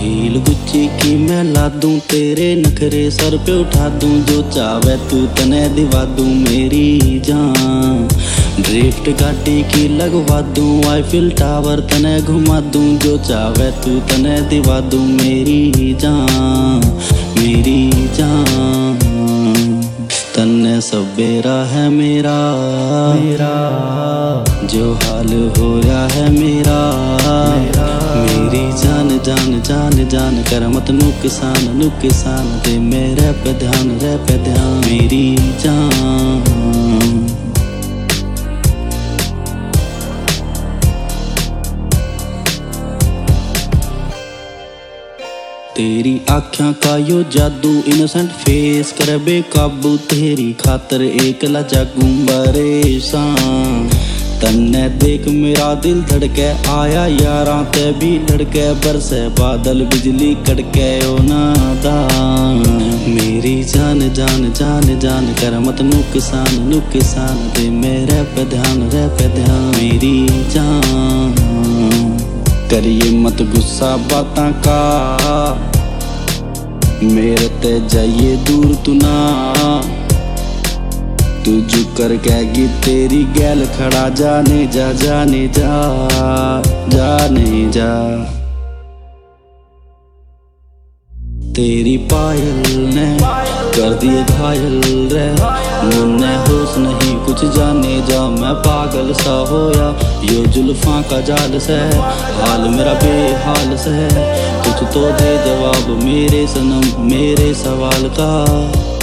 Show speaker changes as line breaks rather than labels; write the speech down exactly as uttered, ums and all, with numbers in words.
Heal Gucci की मैं ला दूं, तेरे नखरे सर पे उठा दूं, जो चावे तू तने दिवा दूं मेरी जान। ड्रिफ्ट गाड़ी की लगवा दूं, आईफिल टावर तने घुमा दूं, जो चावे तू तने दिवा दूं मेरी जान, मेरी जान। तन्ने सबेरा है मेरा मेरा, जो हाल होया है मेरा मेरा। मेरी जान जान जान जान कर मत नुकसान नुकसान, दे मेरे पे ध्यान रे पे ध्यान मेरी जान। तेरी आँखों का यो जादू, इनोसेंट फेस करे बेकाबू, तेरी खातर एकला जागूं परेशान। तन्ने देख मेरा दिल धड़के, आया यारां ते भी लड़के, बरसे बादल बिजली कड़के ओ नादान। मेरी जान जान जान जान कर मत नुकसान नुकसान, दे मेरे पे ध्यान रे पे ध्यान मेरी जान। करिए मत गुस्सा बातां का, मेरे ते जाइए दूर तू ना। तू जो कर कहेगी तेरी गैल खड़ा, जाने जा जाने जा जाने जा। तेरी पायल ने कर दिए घायल रे, मुन्ने होश नहीं कुछ जाने जा, मैं पागल सा होया यो जुल्फां का जाल से, हाल मेरा बेहाल से। कुछ तो दे जवाब मेरे सनम मेरे सवाल का।